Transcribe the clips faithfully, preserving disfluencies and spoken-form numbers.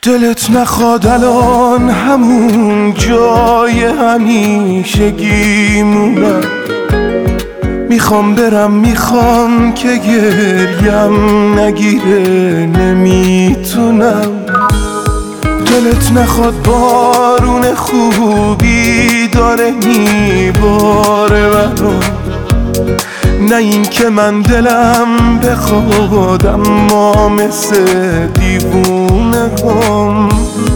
دلت نخواد الان همون جای همیشگی مونم. میخوام برم، میخوام که گریم نگیره، نمیتونم. دلت نخواد بارون خوبی داره میباره برام، نه این که من دلم بخواد اما مثل دیوونه هم.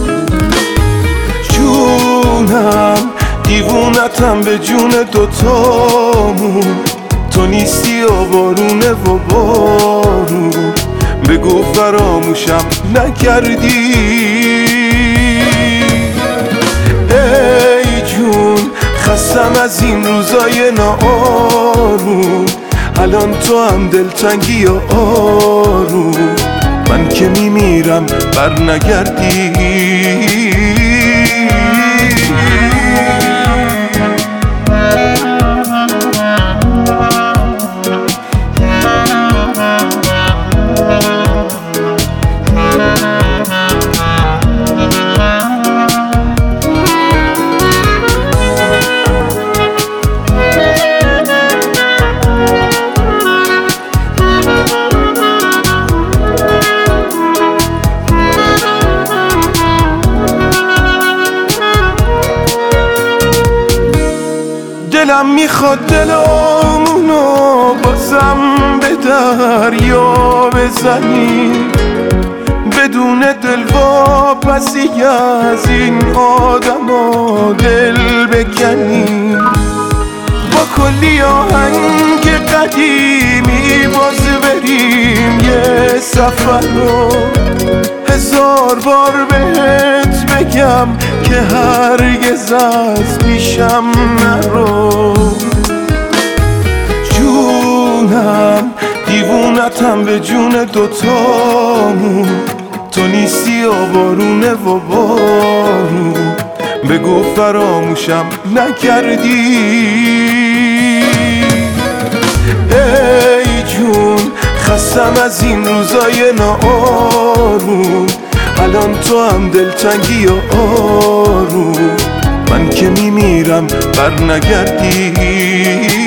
جونم دیوونتم به جون دوتامون، تو نیستی و بارونه و بارون. بگو فراموشم نکردی ای جون، خستم از این روزای ناآروم. الان تو هم دلتنگی و آروم، من که میمیرم بر نگردی. دلم میخواد دلمونو بازم به دریا بزنی، بدون دل واپسی از این آدما دل بکنی. با کلی آهنگ قدیمی باز بریم یه سفر رو، هزار بار بهت بگم که هرگز از پیشم نرو. جونم دیوونتم به جون دوتامون، تو نیستی و بارونه و بارون. بگو فراموشم نکردی ای جون، خستم از این روزای ناآروم. الان تو هم دلتنگی و آروم، من که میمیرم بر نگردی.